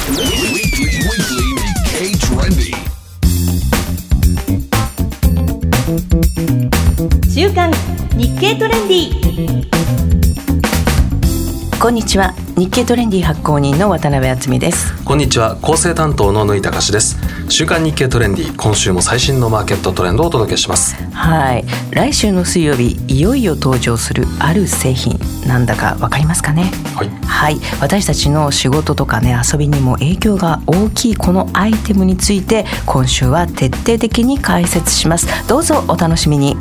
週刊日経トレンディ。 こんにちは、日経トレンディ発行人の渡辺敦美です。 こんにちは、構成担当の縫田隆です。週刊日経トレンディ、今週も最新のマーケットトレンドをお届けします。 はい、来週の水曜日、いよいよ登場するある製品、なんだかわかりますかね。はい、私たちの仕事とかね、遊びにも影響が大きいこのアイテムについて、今週は徹底的に解説します。どうぞお楽しみに。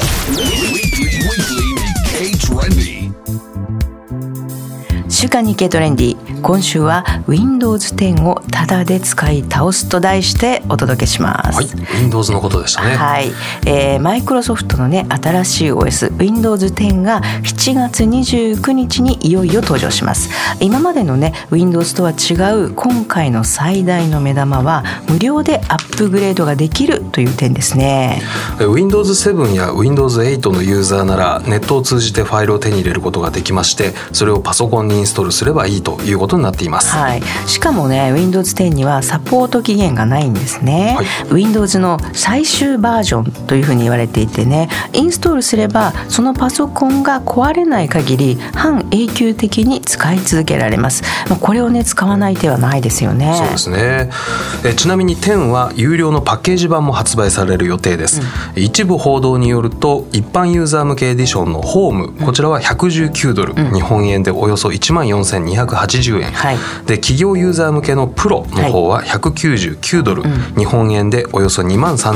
週刊日経トレンディ、今週は Windows 10をタダで使い倒すと題してお届けします。 はい、Windows のことでしたね。 はい、マイクロソフトのね、新しい OS Windows 10が7月29日にいよいよ登場します。今までのね Windows とは違う今回の最大の目玉は、無料でアップグレードができるという点ですね。 Windows 7や Windows 8のユーザーならネットを通じてファイルを手に入れることができまして、それをパソコンにインストールすればいいということになっています。 はい、しかもね Windows 10にはサポート期限がないんですね。はい、Windows の最終バージョンというふうに言われていてね、インストールすればそのパソコンが壊れない限り半永久的に使い続けられます。これをね使わない手はないですよね。 そうですね。ちなみに10は有料のパッケージ版も発売される予定です。一部報道によると、一般ユーザー向けエディションのホーム、こちらは119ドル、日本円でおよそ14,280円、はい、で企業ユーザー向けのプロの方は199ドル、日本円でおよそ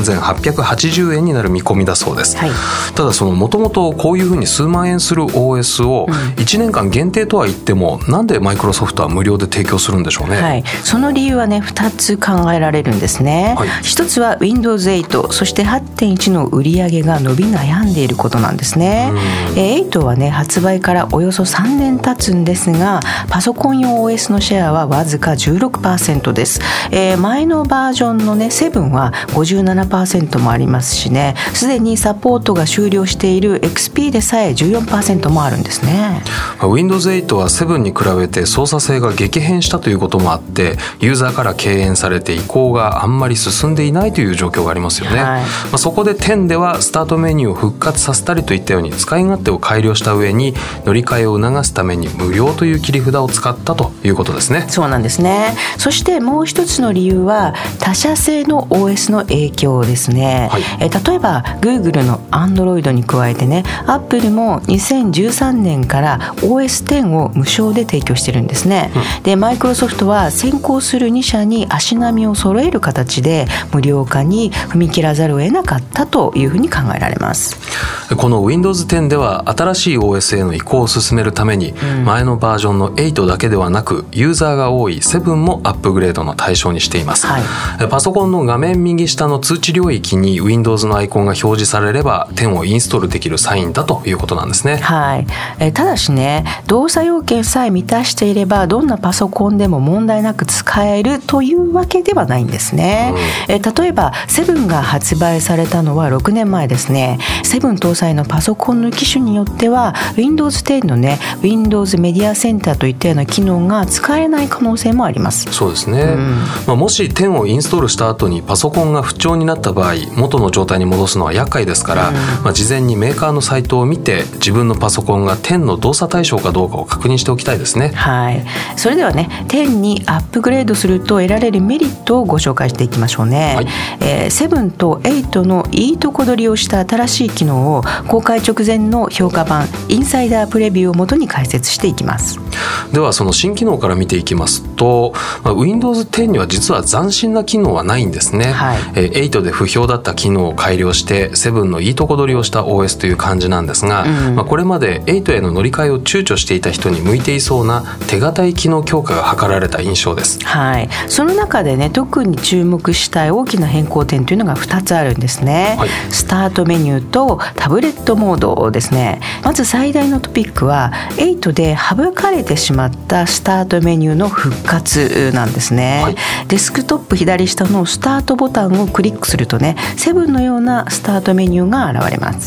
23,880円になる見込みだそうです。はい、ただもともとこういうふうに数万円する OS を1年間限定とは言っても、なんでマイクロソフトは無料で提供するんでしょうね。 はい、その理由はね2つ考えられるんですね。はい、一つは Windows 8、そして 8.1 の売り上げが伸び悩んでいることなんですね。8はね発売からおよそ3年経つんですが、パソコン用 OS のシェアはわずか 16% です。前のバージョンのね7は 57% もありますしね、すでにサポートが終了している XP でさえ 14% もあるんですね。 Windows 8は7に比べて操作性が激変したということもあって、ユーザーから敬遠されて移行があんまり進んでいないという状況がありますよね。はい、そこで10ではスタートメニューを復活させたりといったように使い勝手を改良した上に、乗り換えを促すために無料という切り札を使ったということですね。 そうなんですね。そしてもう一つの理由は他社製の OS の影響ですね。はい、例えば Google の Android に加えてね、Apple も2013年から OS10 を無償で提供してるんですね。で、マイクロソフトは先行する2社に足並みを揃える形で無料化に踏み切らざるを得なかったというふうに考えられます。 この Windows 10では新しい OS への移行を進めるために、前のバージョンの8だけではなく、ユーザーが多い7もアップグレードの対象にしています。はい、パソコンの画面右下の通知領域に Windows のアイコンが表示されれば10をインストールできるサインだということなんですね。 はい、ただしね、動作要件さえ満たしていればどんなパソコンでも問題なく使えるというわけではないんですね。例えば7が発売されたのは6年前ですね。7搭載のパソコンの機種によっては Windows 10のね Windows メディアセンターといったような機能が使えない可能性もあります。 そうですね。もし10をインストールした後にパソコンが不調になった場合、元の状態に戻すのは厄介ですから、事前にメーカーのサイトを見て自分のパソコンが10の動作対象かどうかを確認しておきたいですね。 はい、それではね10にアップグレードすると得られるメリットをご紹介していきましょうね。はい、7と8のいいとこ取りをした新しい機能を公開直前の評価版インサイダープレビューをもとに解説していきます。 ではその新機能から見ていきますと、Windows 10には実は斬新な機能はないんですね。はい、8で不評だった機能を改良して7のいいとこ取りをした OS という感じなんですが、これまで8への乗り換えを躊躇していた人に向いていそうな手堅い機能強化が図られた印象です。 はい、その中でね特に注目したい大きな変更点というのが2つあるんですね。はい、スタートメニューとタブレットモードですね。まず最大のトピックは8で省かれれてしまったスタートメニューの復活なんですね、はい、デスクトップ左下のスタートボタンをクリックするとね、7のようなスタートメニューが現れます。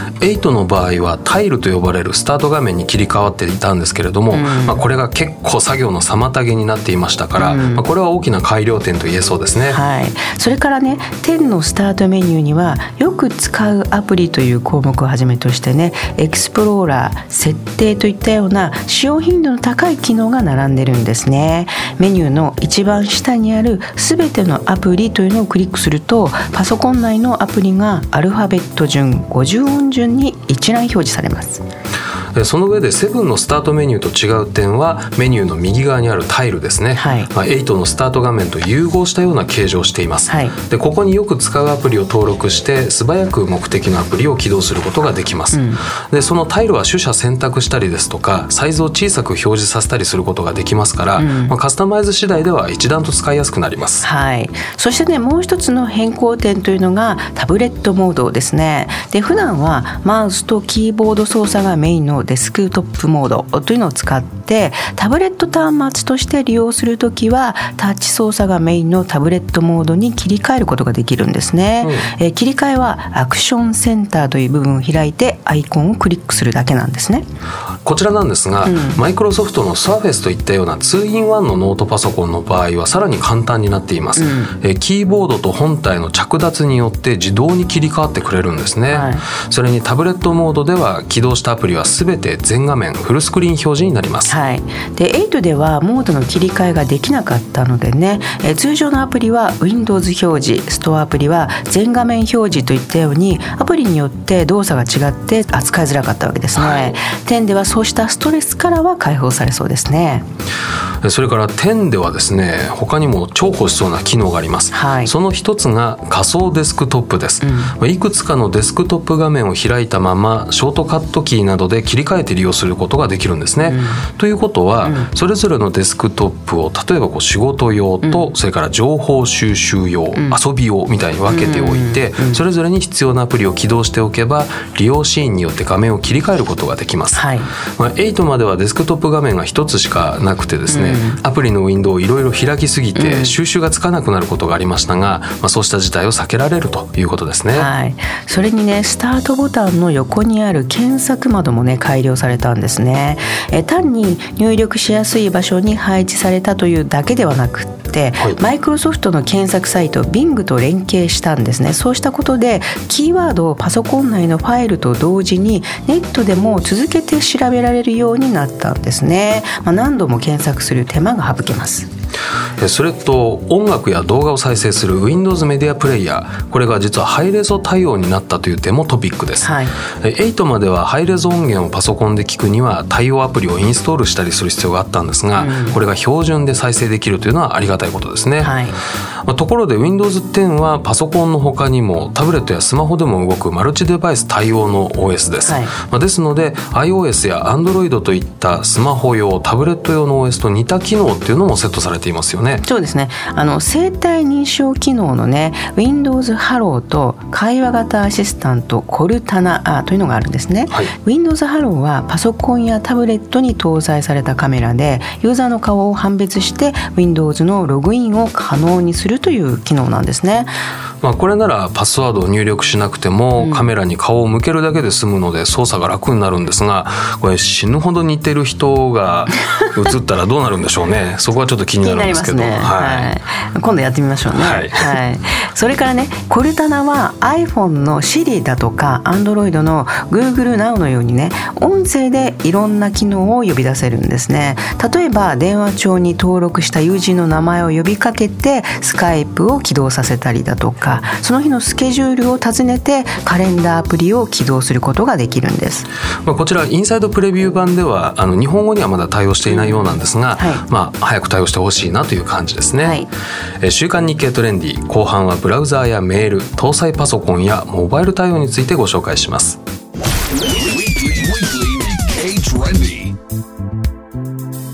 8の場合はタイルと呼ばれるスタート画面に切り替わっていたんですけれども、これが結構作業の妨げになっていましたから、これは大きな改良点と言えそうですね、 はい、それからね、10のスタートメニューにはよく使うアプリという項目をはじめとしてね、エクスプローラー、設定といったような使用頻度の高い機能が並んでるんですね。メニューの一番下にあるすべてのアプリというのをクリックすると、パソコン内のアプリがアルファベット順50音順に一覧表示されます。 その上で7のスタートメニューと違う点はメニューの右側にあるタイルですね、はい、8のスタート画面と融合したような形状をしています、はい、でここによく使うアプリを登録して素早く目的のアプリを起動することができます、でそのタイルは取捨選択したりですとかサイズを小さく表示させたりすることができますから、カスタマイズ次第では一段と使いやすくなります、はい、 そしてね、もう一つの変更点というのがタブレットモードですね。で普段はマウスとキーボード操作がメインのデスクトップモードというのを使ってタブレット端末として利用するときはタッチ操作がメインのタブレットモードに切り替えることができるんですね、切り替えはアクションセンターという部分を開いてアイコンをクリックするだけなんですね。 こちらなんですが、マイクロソフトの Surface といったような 2-in-1 のノートパソコンの場合はさらに簡単になっています、キーボードと本体の着脱によって自動に切り替わってくれるんですね、はい、それにタブレットモードでは起動したアプリはすべて全画面フルスクリーン表示になります、はい、 で8ではモードの切り替えができなかったのでね、通常のアプリは Windows 表示、ストアアプリは全画面表示といったようにアプリによって動作が違って扱いづらかったわけですね、はい、10ではそうしたストレスからは解放されそうですね。 それから10ではですね、他にも重宝しそうな機能があります、はい、その一つが仮想デスクトップです、いくつかのデスクトップ画面を開いたままショートカットキーなどで切り替えて利用することができるんですね、ということは、それぞれのデスクトップを例えば仕事用と、それから情報収集用、遊び用みたいに分けておいて、それぞれに必要なアプリを起動しておけば利用シーンによって画面を切り替えることができます、はい、8まではデスクトップ画面が一つしかなくてですね、アプリのウィンドウをいろいろ開きすぎて収集がつかなくなることがありましたが、そうした事態を避けられるということですね、はい、 それにね、スタートボタンの横にある検索窓もね改良されたんですね。単に入力しやすい場所に配置されたというだけではなくって、マイクロソフトの検索サイト Bing と連携したんですね。そうしたことでキーワードをパソコン内のファイルと同時にネットでも続けて調べられるようになったんですね。何度も検索する手間が省けます。 それと音楽や動画を再生する Windows メディアプレイヤー、これが実はハイレゾ対応になったという点もトピックです、はい、8まではハイレゾ音源をパソコンで聞くには対応アプリをインストールしたりする必要があったんですが、これが標準で再生できるというのはありがたいことですね、はい、ところで Windows 10はパソコンの他にもタブレットやスマホでも動くマルチデバイス対応の OS です、はい、ですので iOS や Android といったスマホ用タブレット用の OS と似た機能っていうのもセットされていますよね。 そうですね、生体認証機能のね Windows Hello と会話型アシスタントコルタナというのがあるんですね、はい、Windows Hello はパソコンやタブレットに搭載されたカメラでユーザーの顔を判別して Windows のログインを可能にするという機能なんですね。 これならパスワードを入力しなくてもカメラに顔を向けるだけで済むので操作が楽になるんですが、これ死ぬほど似てる人が映ったらどうなるんでしょうね。そこはちょっと気になるんですけど、 ね、はい、今度やってみましょうね、はいはい、それからね、コルタナは iPhone の Siri だとか Android の Google Now のようにね、音声でいろんな機能を呼び出せるんですね。例えば電話帳に登録した友人の名前を呼びかけてスカイプを起動させたりだとか、その日のスケジュールを尋ねてカレンダーアプリを起動することができるんです。 こちらインサイドプレビュー版では日本語にはまだ対応していないようなんですが、はい、早く対応してほしいなという感じですね、はい、週刊日経トレンディ後半はブラウザーやメール、搭載パソコンやモバイル対応についてご紹介します。 週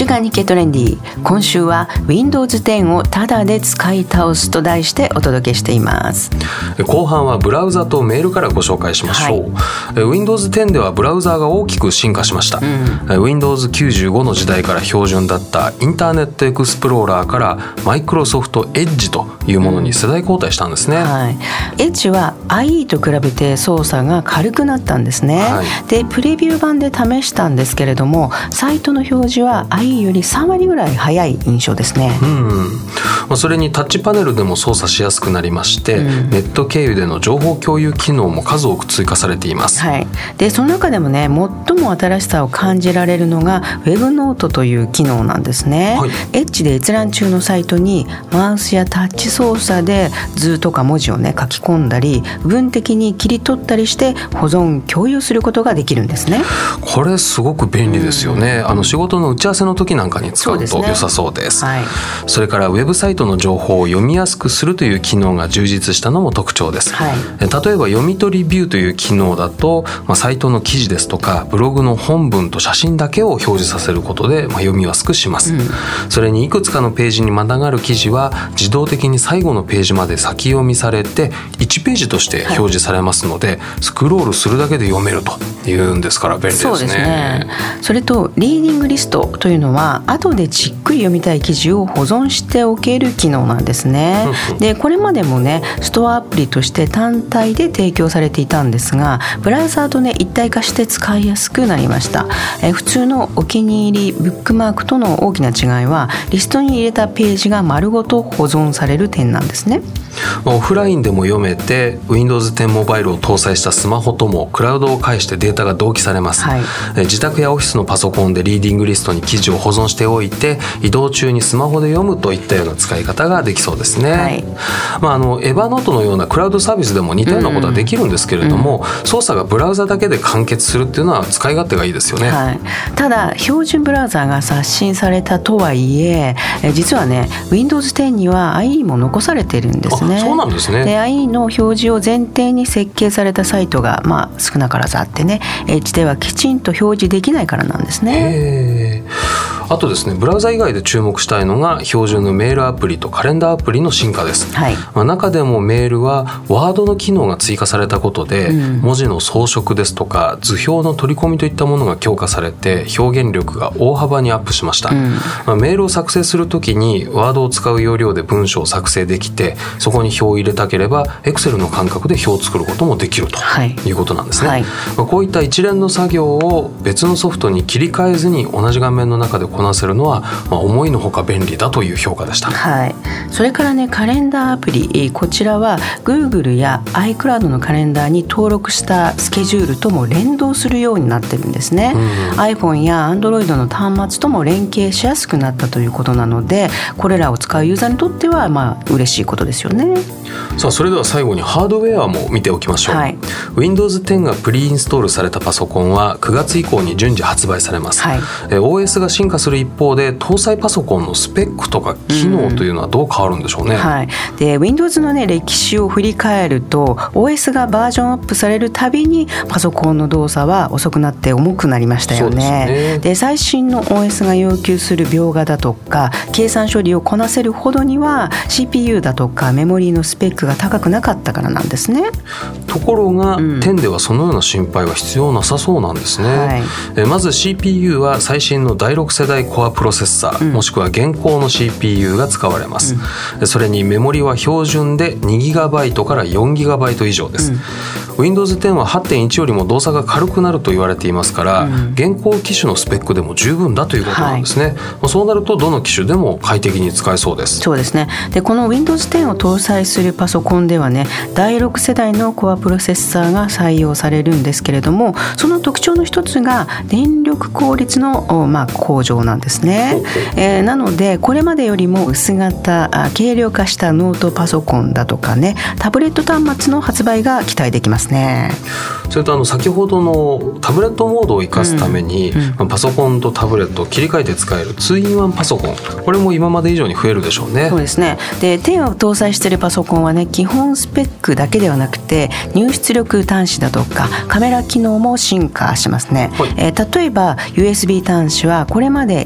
間日経トレンディ、今週は Windows 10をタダで使い倒すと題してお届けしています。 後半はブラウザとメールからご紹介しましょう。Windows 10ではブラウザーが大きく進化しました。Windows 95の時代から標準だったインターネットエクスプローラーからマイクロソフトエッジというものに世代交代したんですね。 エッジは IE と比べて操作が軽くなったんですね。でプレビュー版で試したんですけれども、サイトの表示は IE より3割ぐらい早い印象ですね。 それにタッチパネルでも操作しやすくなりまして、ネット経由での情報共有機能も数多く追加されています。 でその中でもね、最も新しさを感じられるのが Web ノートという機能なんですね。エッジで閲覧中のサイトにマウスやタッチ操作で図とか文字をね書き込んだり、部分的に切り取ったりして保存共有することができるんですね。 これすごく便利ですよね。仕事の打ち合わせの時なんかに使うと良さそうです。それからウェブサイトの情報を読みやすくするという機能が充実したのも特徴です。例えば読み取りビューという機能だと、サイトの記事ですとかブログの本文と写真だけを表示させることで、読みやすくします。それにいくつかのページにまたがる記事は自動的に最後のページまで先読みされて1ページとして表示されますので、スクロールするだけで読めるというんですから便利ですね。 そうですね。それとリーディングリストというのは後でじっくり読みたい記事を保存しておける機能なんですね。でこれまでもねストアアプリとして単体で提供されていたんですが、ブラウザーとね一体化して使いやすくなりました。普通のお気に入りブックマークとの大きな違いは、リストに入れたページが丸ごと保存される点なんですね。 オフラインでも読めて Windows 10モバイルを搭載したスマホともクラウドを介してデータが同期されます。自宅やオフィスのパソコンでリーディングリストに記事を保存しておいて、移動中にスマホで読むといったような使い方ができそうですね。エヴァノートのようなクラウドサービスでも似たようなことはできるんですけれども、操作がブラウザだけで完結するっていうのは使い勝手がいいですよね。 ただ標準ブラウザーが刷新されたとはいえ、実はね Windows 10には IE も残されているんですね。 そうなんですね。 で IE の表示を前提に設計されたサイトが少なからずあってね、エッジではきちんと表示できないからなんですね。 あとですね、ブラウザ以外で注目したいのが標準のメールアプリとカレンダーアプリの進化です。中でもメールはワードの機能が追加されたことで、文字の装飾ですとか図表の取り込みといったものが強化されて表現力が大幅にアップしました。メールを作成するときにワードを使う要領で文章を作成できて、そこに表を入れたければ Excel の感覚で表を作ることもできるということなんですね。こういった一連の作業を別のソフトに切り替えずに同じ画面の中でこなせるのは、思いのほか便利だという評価でした。 それからねカレンダーアプリ、こちらは Google や iCloud のカレンダーに登録したスケジュールとも連動するようになってるんですね。iPhone や Android の端末とも連携しやすくなったということなので、これらを使うユーザーにとっては嬉しいことですよね。 さあそれでは最後にハードウェアも見ておきましょう。Windows 10がプリインストールされたパソコンは9月以降に順次発売されます。OS が進化する一方で搭載パソコンのスペックとか機能というのはどう変わるんでしょうね。 で Windows のね歴史を振り返ると OS がバージョンアップされるたびにパソコンの動作は遅くなって重くなりましたよね。で最新の OS が要求する描画だとか計算処理をこなせるほどには CPU だとかメモリーのスペックが高くなかったからなんですね。 ところが、10ではそのような心配は必要なさそうなんですね。まず CPU は最新の第6世代コアプロセッサー、もしくは現行の CPU が使われます。それにメモリは標準で 2GB から 4GB 以上です。Windows 10は 8.1 よりも動作が軽くなると言われていますから、現行機種のスペックでも十分だということなんですね。そうなるとどの機種でも快適に使えそうです。 そうですね。でこの Windows 10を搭載するパソコンではね第6世代のコアプロセッサーが採用されるんですけれども、その特徴の一つが電力効率の、向上なんですね。なのでこれまでよりも薄型軽量化したノートパソコンだとかねタブレット端末の発売が期待できますね。 それと先ほどのタブレットモードを生かすために、パソコンとタブレットを切り替えて使える 2-in-1 パソコン、これも今まで以上に増えるでしょうね。 そうですね。で10を搭載しているパソコンはね基本スペックだけではなくて入出力端子だとかカメラ機能も進化しますね。例えば USB 端子はこれまで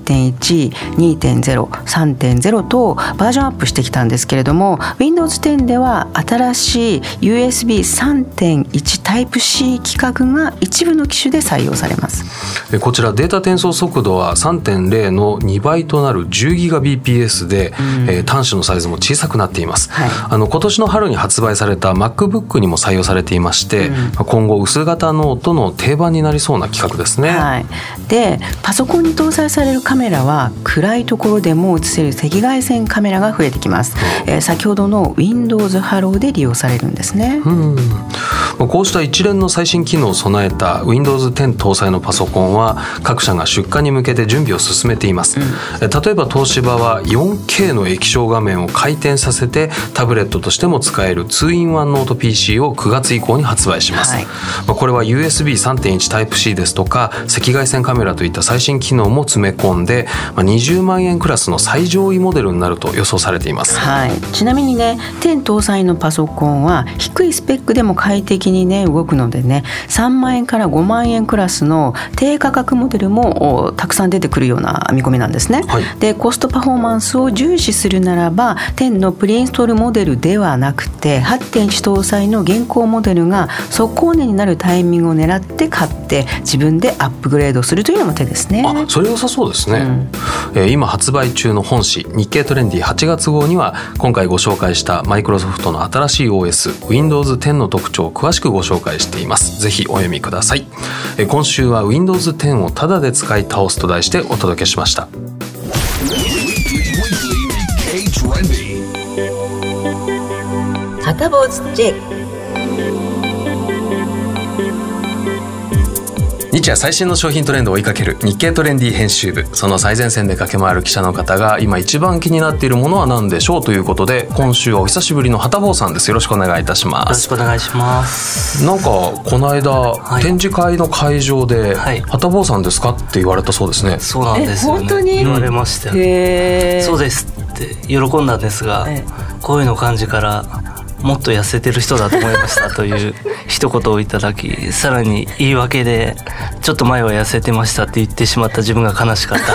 1.1、2.0、3.0 とバージョンアップしてきたんですけれども、 Windows 10では新しい USB 3.1 Type-C 規格が一部の機種で採用されます。 こちらデータ転送速度は 3.0 の2倍となる 10Gbps で、端子のサイズも小さくなっています、今年の春に発売された MacBook にも採用されていまして、今後薄型ノートの定番になりそうな規格ですね、 でパソコンに搭載されるカメラは暗いところでも映せる赤外線カメラが増えてきます、先ほどの Windows Hello で利用されるんですね。 こうした一連の最新機能を備えた Windows 10搭載のパソコンは各社が出荷に向けて準備を進めています、例えば東芝は 4K の液晶画面を回転させてタブレットとしても使える 2-in-1 ノート PC を9月以降に発売します、これは USB 3.1 Type-C ですとか赤外線カメラといった最新機能も詰め込んで20万円クラスの最上位モデルになると予想されています、 ちなみにね、10搭載のパソコンは低いスペックでも快適にね動くのでね、3万円から5万円クラスの低価格モデルもたくさん出てくるような見込みなんですね、でコストパフォーマンスを重視するならば10のプリインストールモデルではなくて 8.1 搭載の現行モデルが底高値になるタイミングを狙って買って自分でアップグレードするというのも手ですね。 それ良さそうですね、今発売中の本誌日経トレンディ8月号には今回ご紹介したマイクロソフトの新しい OS Windows 10の特徴を詳しくご紹介しています。ぜひお読みください。今週は Windows 10をタダで使い倒すと題してお届けしました。 サタボーズ J。 日夜最新の商品トレンドを追いかける日経トレンディ編集部、その最前線で駆け回る記者の方が今一番気になっているものは何でしょうということで、今週はお久しぶりの畑坊さんです。よろしくお願いいたします。 よろしくお願いします。 なんかこの間、展示会の会場で、畑坊さんですかって言われたそうですね。 そうなんですよね。 本当に言われましたよ。そうですって喜んだんですが、声の感じからもっと痩せてる人だと思いましたという一言をいただき、さらに言い訳でちょっと前は痩せてましたって言ってしまった自分が悲しかった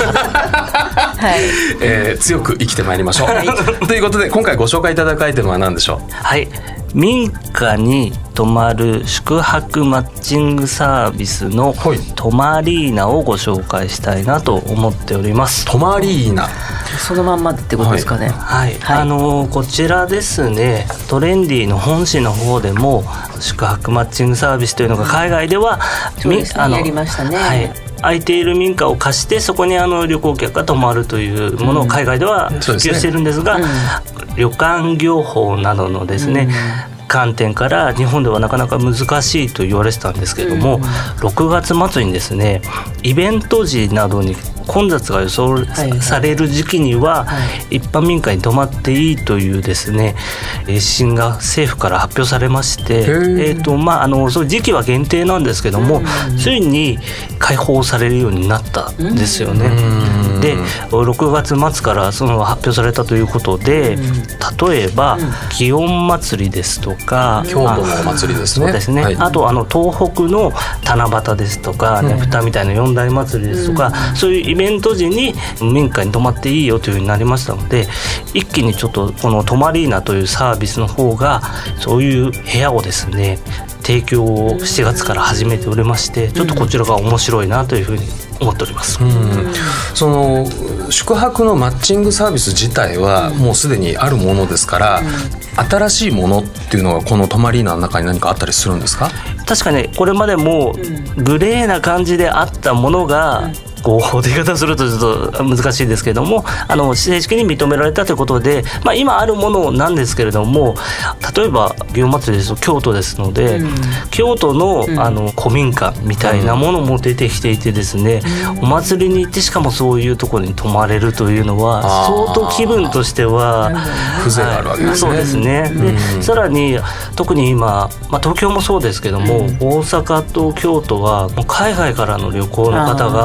強く生きてまいりましょう、ということで今回ご紹介いただくアイテムは何でしょう。 民家に泊まる宿泊マッチングサービスのトマリーナをご紹介したいなと思っております。 トマリーナ、 そのまんまってことですかね。 こちらですね、トレンディの本誌の方でも宿泊マッチングサービスというのが海外ではやりましたね。 空いている民家を貸してそこに旅行客が泊まるというものを海外では普及しているんですが、旅館業法などのですね、観点から日本ではなかなか難しいと言われてたんですけれども、6月末にですね、イベント時などに混雑が予想される時期には一般民家に泊まっていいというですね、指針が政府から発表されまして、そういう時期は限定なんですけども、ついに開放されるようになったんですよね。で6月末からその発表されたということで、例えば祇園祭りですとか、 京都のお祭りですね。 そうですね、あと東北の七夕ですとか、ねぷたみたいな四大祭りですとか、そういうイベント時に民家に泊まっていいよというふうになりましたので、一気にちょっとこのトマリーナというサービスの方がそういう部屋をですね提供を7月から始めておりまして、ちょっとこちらが面白いなというふうに思っております。 その宿泊のマッチングサービス自体はもうすでにあるものですから、新しいものっていうのがこのトマリーナの中に何かあったりするんですか？ 確かにこれまでもグレーな感じであったものが、合法という言い方をするとちょっと難しいですけども、正式に認められたということで、今あるものなんですけれども、例えば祇園祭ですと京都ですので、京都の、古民家みたいなものも出てきていてですね、お祭りに行ってしかもそういうところに泊まれるというのは相当気分としては風情があるわけですね。 そうですね。でさらに特に今、東京もそうですけども、大阪と京都はもう海外からの旅行の方が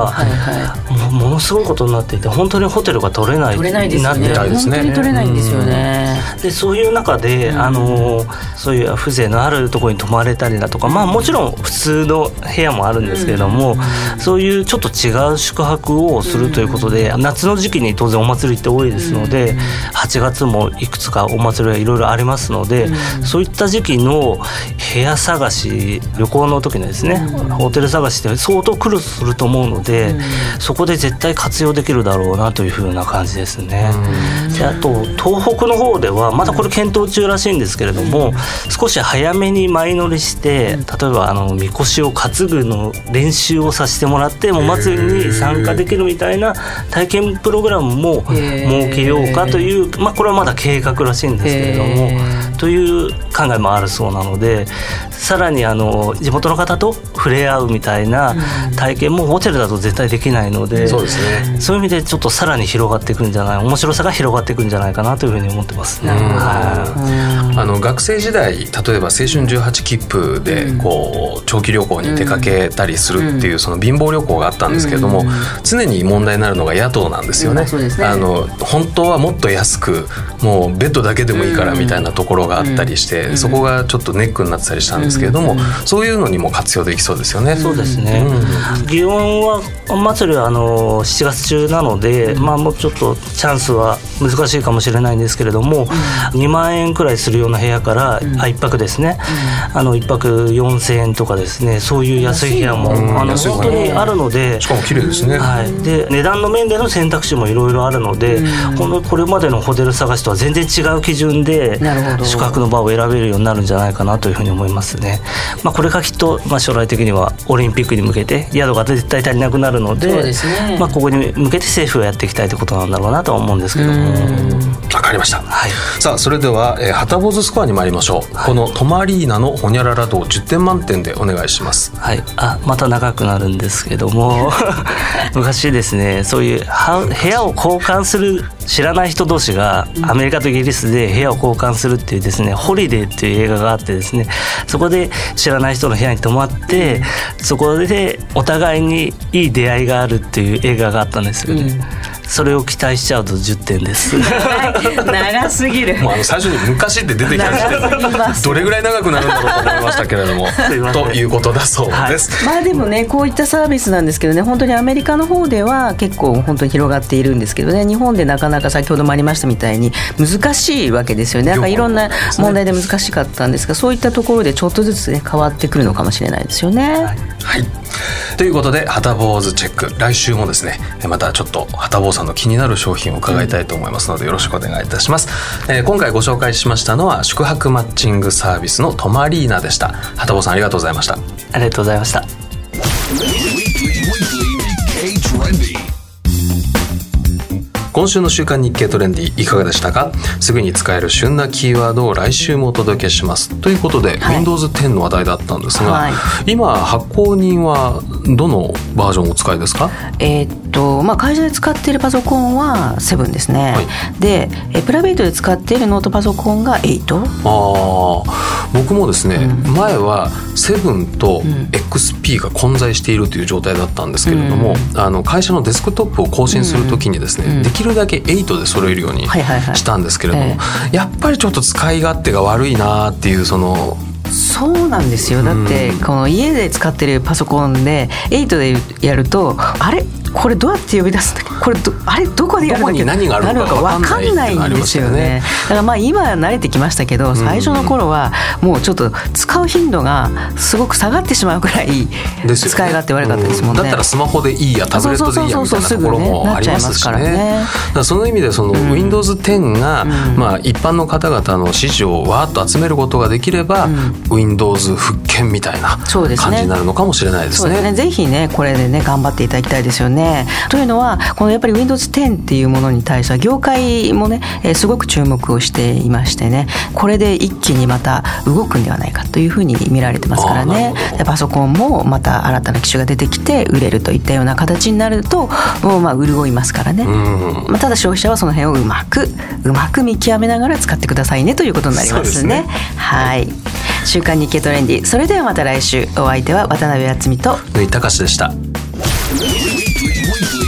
ものすごいことになっていて、本当にホテルが取れないですよね。本当に取れないんですよね。 でそういう中で、そういう風情のあるところに泊まれたりだとか、もちろん普通の部屋もあるんですけれども、そういうちょっと違う宿泊をするということで、夏の時期に当然お祭りって多いですので、8月もいくつかお祭りがいろいろありますので、そういった時期の部屋探し、旅行の時のですね、ホテル探しって相当苦労すると思うので、そこで絶対活用できるだろうなというふうな感じですね。であと東北の方ではまだこれ検討中らしいんですけれども、少し早めに前乗りして、例えばみこしを担ぐの練習をさせてもらって、お祭りに参加できるみたいな体験プログラムも設けようかという、これはまだ計画らしいんですけれども、という考えもあるそうなので、さらに地元の方と触れ合うみたいな体験もホテルだと絶対できないので、そうですね、そういう意味でちょっとさらに広がっていくんじゃない、面白さが広がっていくんじゃないかなというふうに思ってますね。 学生時代、例えば青春18切符でこう長期旅行に出かけたりするっていう、その貧乏旅行があったんですけれども、常に問題になるのが宿なんですよね。本当はもっと安く、もうベッドだけでもいいからみたいなところがあったりして、そこがちょっとネックになってたりしたんですけれども、そういうのにも活用できそうですよね。 そうですね。祇園はお祭りは7月中なので、もうちょっとチャンスは難しいかもしれないんですけれども、2万円くらいするような部屋から、1泊ですね、1泊4000円とかですね、そういう安い部屋も本当にあるので、 しかも綺麗ですね。 で値段の面での選択肢もいろいろあるので、これまでのホテル探しとは全然違う基準で宿泊の場を選べるようになるんじゃないかなというふうに思いますね。これがきっと、将来的にはオリンピックに向けて宿が絶対足りなくなるので、ここに向けて政府がやっていきたいということなんだろうなとは思うんですけども。 わかりました。さあそれでは、はたぼうずスコアに参りましょう。このトマリーナのホニャララ度を10点満点でお願いします。 また長くなるんですけども昔ですね、そういう部屋を交換する、知らない人同士がアメリカとイギリスで部屋を交換するっていうですね、ホリデーっていう映画があってですね、そこで知らない人の部屋に泊まって、そこでお互いにいい出会いがあるっていう映画があったんですよね。それを期待しちゃうと10点です。 長すぎる。 最初に昔って出てきたんですけど、どれぐらい長くなるんだろうと思いましたけれどもということだそうです。 でもね、こういったサービスなんですけどね、本当にアメリカの方では結構本当に広がっているんですけどね、日本でなかなか先ほどもありましたみたいに難しいわけですよね。いろんな問題で難しかったんですが、そういったところでちょっとずつね変わってくるのかもしれないですよね。 ということで、はたぼうずチェック、来週もですね、またちょっとはたぼうさんの気になる商品を伺いたいと思いますので、よろしくお願いいたします。今回ご紹介しましたのは宿泊マッチングサービスのトマリーナでした。はたぼうさん、ありがとうございました。 ありがとうございました。 今週の週刊日経トレンディいかがでしたか？すぐに使える旬なキーワードを来週もお届けしますということで、Windows 10の話題だったんですが、今発行人はどのバージョンをお使いですか？ 会社で使っているパソコンは7ですね。でプライベートで使っているノートパソコンが8。 僕もですね、前は7と XP が混在しているという状態だったんですけれども、会社のデスクトップを更新するときにですね、できるだけ8で揃えるようにしたんですけれども、やっぱりちょっと使い勝手が悪いなっていう、 そうなんですよ。だってこの家で使ってるパソコンで8でやると、あれこれどうやって呼び出すんだっけ、これあれどこでやるんだっけ、 どこに何があるのか分かんないんですよね。だから今は慣れてきましたけど、最初の頃はもうちょっと使う頻度がすごく下がってしまうくらい使い勝手悪かったですもんね。 だったらスマホでいいや、タブレットでいいやみたいなところもありますしね。その意味でWindows 10が、一般の方々の支持をわーっと集めることができれば、Windows 復権みたいな感じになるのかもしれないですね。 ぜひね、これでね頑張っていただきたいですよね。というのは、このやっぱり Windows 10っていうものに対しては業界もね、すごく注目をしていましてね、これで一気にまた動くんではないかというふうに見られてますからね。パソコンもまた新たな機種が出てきて売れるといったような形になると、もう潤いますからね。ただ消費者はその辺をうまく見極めながら使ってくださいねということになりますね。週刊日経トレンディ、それではまた来週。お相手は渡辺敦美と縫井隆でした。 Weekly.